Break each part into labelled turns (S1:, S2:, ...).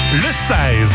S1: le 16.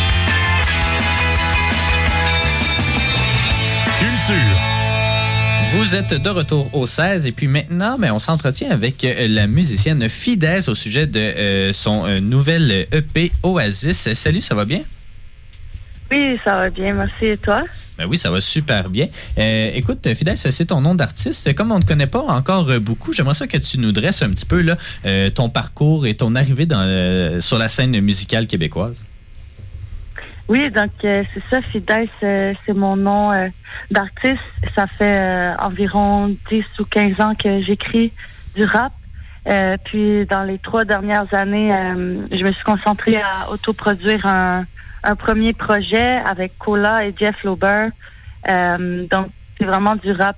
S1: Culture.
S2: Vous êtes de retour au 16 et puis maintenant, on s'entretient avec la musicienne Fidesz au sujet de son nouvel EP Oasis. Salut, ça va bien?
S3: Oui, ça va bien, merci. Et toi?
S2: Ben oui, ça va super bien. Écoute, Fidesz, c'est ton nom d'artiste. Comme on ne te connaît pas encore beaucoup, j'aimerais ça que tu nous dresses un petit peu là, ton parcours et ton arrivée sur la scène musicale québécoise.
S3: Oui, donc c'est ça, Fidesz, c'est mon nom d'artiste. Ça fait environ 10 ou 15 ans que j'écris du rap. Puis dans les 3 dernières années, je me suis concentrée à autoproduire un premier projet avec Cola et Jeff Lauber. Donc c'est vraiment du rap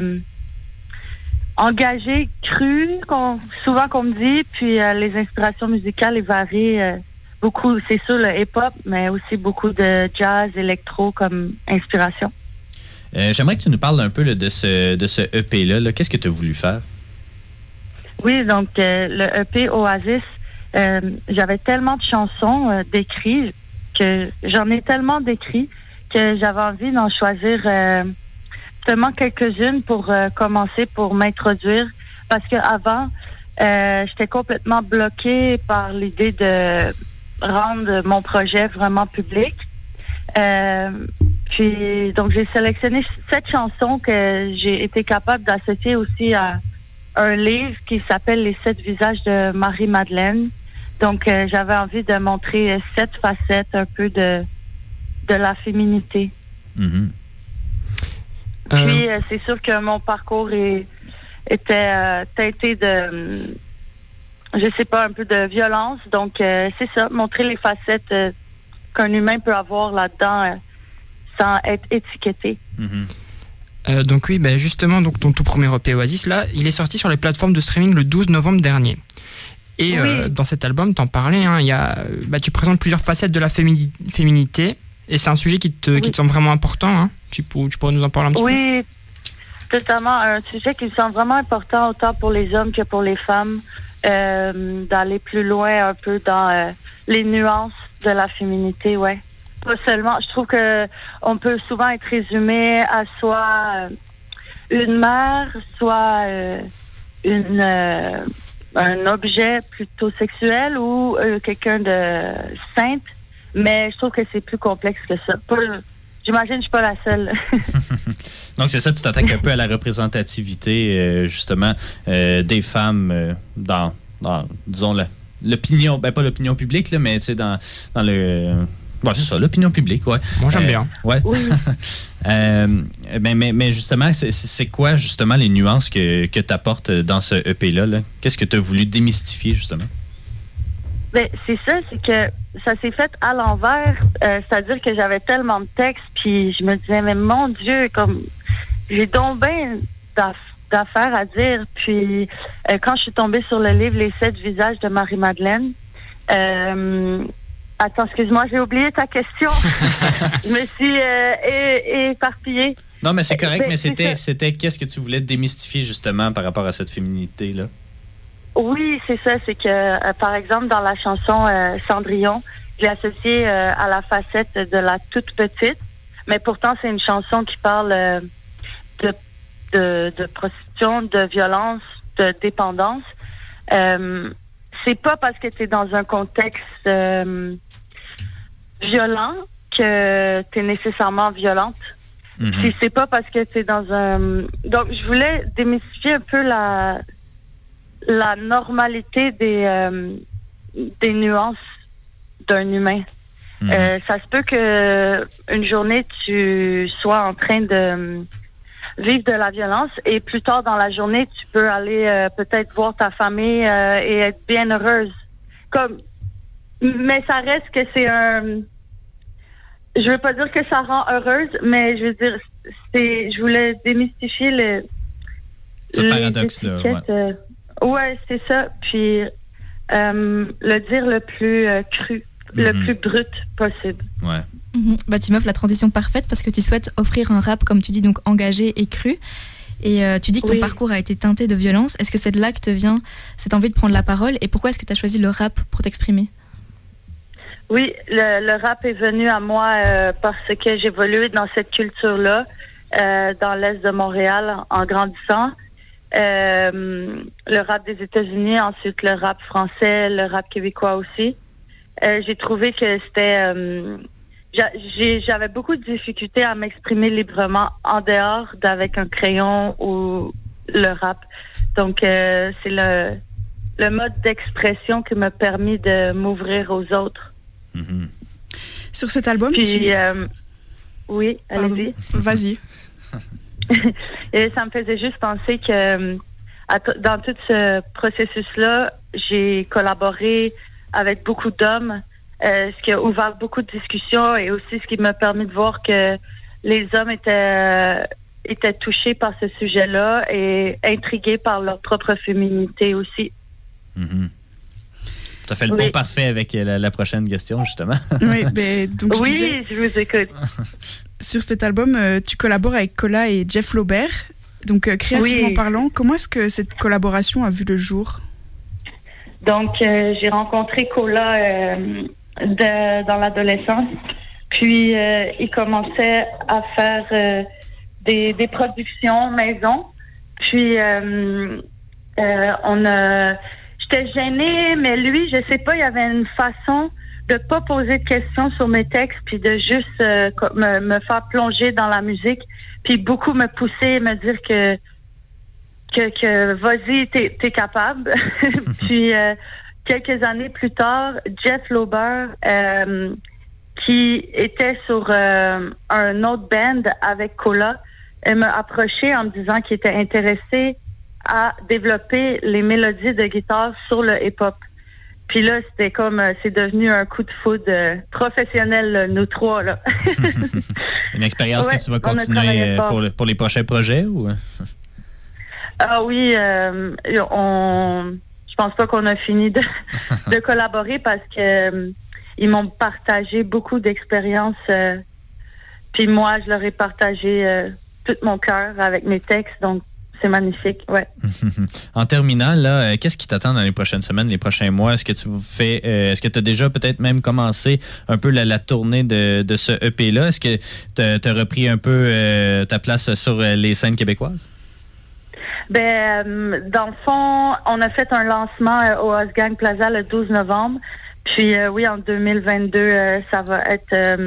S3: engagé, cru, souvent qu'on me dit. Puis les inspirations musicales varient. Beaucoup, c'est sûr, le hip-hop, mais aussi beaucoup de jazz, électro comme inspiration.
S2: J'aimerais que tu nous parles un peu là, de ce EP-là. Là. Qu'est-ce que tu as voulu faire?
S3: Oui, donc le EP Oasis, j'avais tellement de chansons d'écrits que j'en ai tellement d'écrits que j'avais envie d'en choisir seulement quelques-unes pour commencer, pour m'introduire. Parce qu'avant, j'étais complètement bloquée par l'idée de rendre mon projet vraiment public. Puis donc j'ai sélectionné 7 chansons que j'ai été capable d'associer aussi à un livre qui s'appelle Les 7 visages de Marie-Madeleine. Donc j'avais envie de montrer 7 facettes un peu de la féminité.
S2: Mm-hmm.
S3: Puis c'est sûr que mon parcours était teinté de je sais pas, un peu de violence. Donc, c'est ça, montrer les facettes qu'un humain peut avoir là-dedans sans être étiqueté.
S2: Mm-hmm.
S4: Donc oui, justement, donc ton tout premier EP Oasis, là, il est sorti sur les plateformes de streaming le 12 novembre dernier. Et
S3: oui.
S4: Dans cet album, t'en parlais, hein, tu présentes plusieurs facettes de la féminité. Et c'est un sujet qui te semble vraiment important. Hein. Tu pourrais nous en parler un petit peu?
S3: Oui, totalement. Un sujet qui me semble vraiment important autant pour les hommes que pour les femmes. D'aller plus loin un peu dans les nuances de la féminité, ouais. Pas seulement, je trouve que on peut souvent être résumé à soit une mère, soit un objet plutôt sexuel ou quelqu'un de sainte, mais je trouve que c'est plus complexe que ça. J'imagine que je suis pas la seule.
S2: Donc, c'est ça, tu t'attaques un peu à la représentativité, justement, des femmes dans disons, l'opinion, pas l'opinion publique, là, mais tu sais, dans le... Bon, c'est ça, l'opinion publique, ouais.
S4: Moi, j'aime bien.
S2: Ouais.
S3: Oui.
S2: Mais justement, c'est quoi, justement, les nuances que tu apportes dans ce EP-là? Là? Qu'est-ce que tu as voulu démystifier, justement?
S3: Ben, c'est ça, c'est que ça s'est fait à l'envers. C'est-à-dire que j'avais tellement de textes, puis je me disais, mais mon Dieu, comme j'ai donc bien d'affaires à dire. Puis quand je suis tombée sur le livre Les 7 visages de Marie-Madeleine, attends, excuse-moi, j'ai oublié ta question. Je me suis éparpillée.
S2: Non, mais c'est correct, mais c'était qu'est-ce que tu voulais démystifier, justement, par rapport à cette féminité-là?
S3: Oui, c'est ça. C'est que, par exemple, dans la chanson Cendrillon, je l'ai associé à la facette de la toute petite, mais pourtant, c'est une chanson qui parle de prostitution, de violence, de dépendance. C'est pas parce que tu es dans un contexte violent que tu es nécessairement violente. Mm-hmm. Puis c'est pas parce que tu es dans un... Donc, je voulais démystifier un peu la normalité des nuances d'un humain. Ça se peut que une journée tu sois en train de vivre de la violence et plus tard dans la journée tu peux aller peut-être voir ta famille et être bien heureuse. Mais ça reste que c'est un... Je veux pas dire que ça rend heureuse, mais je veux dire je voulais démystifier
S2: ce paradoxe-là.
S3: Ouais, c'est ça. Puis le dire le plus cru, le plus brut possible.
S2: Ouais.
S5: Mm-hmm. Tu m'offres la transition parfaite parce que tu souhaites offrir un rap, comme tu dis, donc engagé et cru. Et tu dis que ton parcours a été teinté de violence. Est-ce que c'est de là que te vient cette envie de prendre la parole? Et pourquoi est-ce que tu as choisi le rap pour t'exprimer?
S3: Oui, le rap est venu à moi parce que j'ai évolué dans cette culture-là, dans l'Est de Montréal, en grandissant. Le rap des États-Unis, ensuite le rap français, le rap québécois aussi. J'ai trouvé que c'était... j'avais beaucoup de difficultés à m'exprimer librement en dehors d'avec un crayon ou le rap. Donc, c'est le mode d'expression qui m'a permis de m'ouvrir aux autres.
S1: Mm-hmm. Sur cet album,
S3: puis, oui, allez-y.
S1: Vas-y.
S3: Et ça me faisait juste penser que dans tout ce processus-là, j'ai collaboré avec beaucoup d'hommes, ce qui a ouvert beaucoup de discussions et aussi ce qui m'a permis de voir que les hommes étaient touchés par ce sujet-là et intrigués par leur propre féminité aussi.
S2: Mm-hmm. Ça fait le pont parfait avec la prochaine question, justement.
S1: Oui, mais donc
S3: je vous écoute.
S1: Sur cet album, tu collabores avec Cola et Jeff Laubert. Donc, créativement parlant, comment est-ce que cette collaboration a vu le jour?
S3: Donc, j'ai rencontré Cola dans l'adolescence. Puis, il commençait à faire des productions maison. Puis, j'étais gênée, mais lui, je sais pas, il y avait une façon de pas poser de questions sur mes textes, puis de juste me faire plonger dans la musique, puis beaucoup me pousser, me dire que vas-y, t'es capable. Puis quelques années plus tard, Jeff Laubert, qui était sur un autre band avec Cola, m'a approché en me disant qu'il était intéressé à développer les mélodies de guitare sur le hip-hop. Puis là, c'était comme, c'est devenu un coup de foudre professionnel, nous trois, là.
S2: Une expérience que tu vas continuer pour les prochains projets, ou?
S3: Ah oui, je pense pas qu'on a fini de collaborer parce que ils m'ont partagé beaucoup d'expériences. Puis moi, je leur ai partagé tout mon cœur avec mes textes, donc c'est magnifique, ouais.
S2: En terminant, là, qu'est-ce qui t'attend dans les prochaines semaines, les prochains mois? Est-ce que tu fais, est-ce que tu as déjà peut-être même commencé un peu la tournée de ce EP-là? Est-ce que tu as repris un peu ta place sur les scènes québécoises?
S3: Ben, dans le fond, on a fait un lancement au Osgang Plaza le 12 novembre. Puis oui, en 2022, ça va être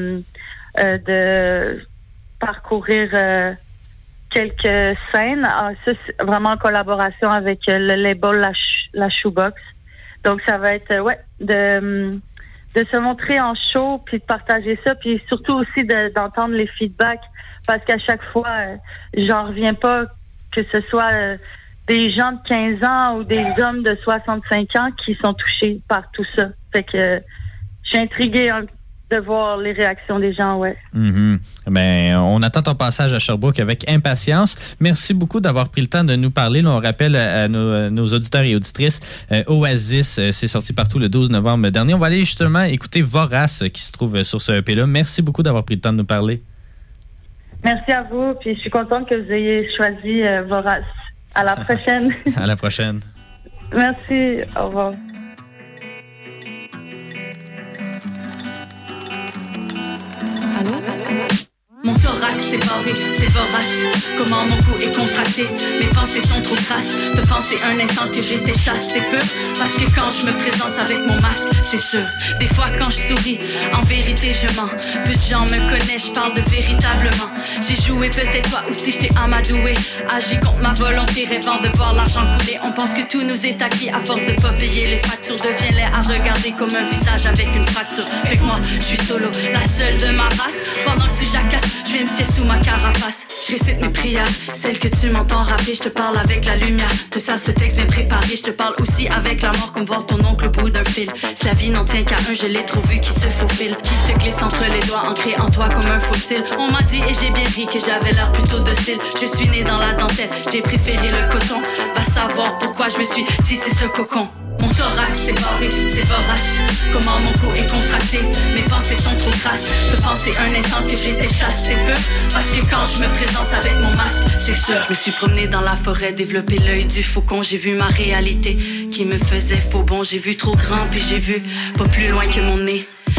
S3: de parcourir quelques scènes. Ça, c'est vraiment en collaboration avec le label La Shoebox. Donc, ça va être, de se montrer en show, puis de partager ça, puis surtout aussi d'entendre les feedbacks, parce qu'à chaque fois, j'en reviens pas que ce soit des gens de 15 ans ou des hommes de 65 ans qui sont touchés par tout ça. Fait que je suis intriguée de voir les réactions des gens, ouais. Mm-hmm.
S2: Ben, on attend ton passage à Sherbrooke avec impatience. Merci beaucoup d'avoir pris le temps de nous parler. Là, on rappelle à nos auditeurs et auditrices, Oasis, c'est sorti partout le 12 novembre dernier. On va aller justement écouter Vorace qui se trouve sur ce EP-là. Merci beaucoup d'avoir pris le temps de nous parler.
S3: Merci à vous, puis je suis contente que vous ayez choisi Vorace. À la prochaine.
S2: À la prochaine.
S3: Merci, au revoir.
S6: Allô? Mon thorax c'est barré, c'est vorace. Comment mon cou est contracté, mes pensées sont trop crasses. De penser un instant que j'étais chasse, t'es peur. Parce que quand je me présente avec mon masque, c'est sûr. Des fois quand je souris, en vérité je mens. Peu de gens me connaissent, je parle de véritablement. J'ai joué, peut-être toi aussi j't'ai amadoué. Agi contre ma volonté, rêvant de voir l'argent couler. On pense que tout nous est acquis, à force de pas payer les factures. Devient laid à regarder comme un visage avec une fracture. Fait que moi, je suis solo, la seule de ma race. Pendant que tu jacasses, je viens de sier sous ma carapace. Je récite mes prières, celles que tu m'entends rapper. Je te parle avec la lumière, te sers ce texte bien préparé. Je te parle aussi avec la mort, comme voir ton oncle au bout d'un fil. Si la vie n'en tient qu'à un, je l'ai trop vu qui se faufile. Qui te glisse entre les doigts, ancré en toi comme un fossile. On m'a dit et j'ai bien ri que j'avais l'air plutôt docile. Je suis née dans la dentelle, j'ai préféré le coton. Va savoir pourquoi je me suis tissé ce cocon. Mon thorax c'est barré, c'est vorace. Comment mon cou est contracté, mes pensées sont trop crasses. De penser un instant que j'étais chasse, c'est peu. Parce que quand je me présente avec mon masque, c'est sûr. Je me suis promenée dans la forêt, développé l'œil du faucon. J'ai vu ma réalité qui me faisait faux bon. J'ai vu trop grand puis j'ai vu pas plus loin que mon nez.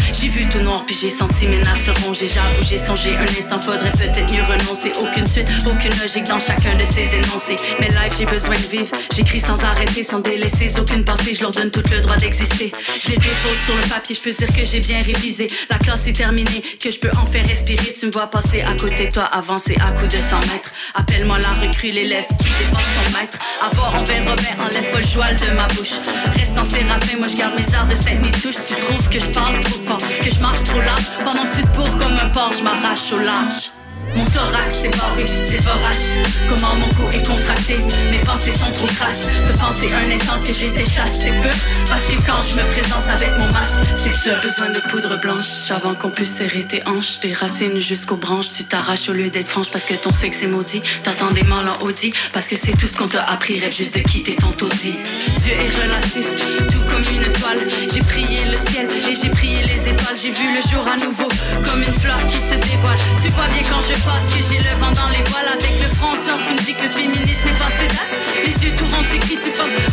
S6: J'ai vu tout noir puis j'ai senti mes nerfs se ronger. J'avoue j'ai songé un instant, faudrait peut-être mieux renoncer. Aucune suite, aucune logique dans chacun de ces énoncés. Mais live j'ai besoin de vivre, j'écris sans arrêter, sans délaisser aucune pensée. Je leur donne tout le droit d'exister. Je les dépose sur le papier, je peux dire que j'ai bien révisé. La classe est terminée, que je peux enfin respirer. Tu me vois passer à côté de toi, avancer à coups de 100 mètres. Appelle-moi la recrue, l'élève qui dépasse son maître. Avoir envers Robin, enlève pas le joual de ma bouche. Reste en séraphin, moi je garde mes arts de Saint-Mitouche. Tu trouves que je parle trop fort, que je marche trop large. Pendant que tu te bourres comme un porc, je m'arrache au large. Mon thorax c'est barré, c'est vorace. Comment mon cou est contracté, mes pensées sont trop crasses. Peux penser un instant que j'étais chasse, c'est peu. Parce que quand je me présente avec mon masque, c'est ça. Besoin de poudre blanche avant qu'on puisse serrer tes hanches. Des racines jusqu'aux branches, tu t'arraches au lieu d'être franche. Parce que ton sexe est maudit, t'attends des mâles en Audi. Parce que c'est tout ce qu'on t'a appris, rêve juste de quitter ton taudis. Dieu est relatif, tout comme une étoile. J'ai prié le ciel et j'ai prié les étoiles. J'ai vu le jour à nouveau, comme une fleur qui se dévoile. Tu vois bien quand je parce que j'ai le vent dans les voiles. Avec le front sort, tu me dis que le féminisme est passé date. Les yeux tout ronds, tu cries, tu forces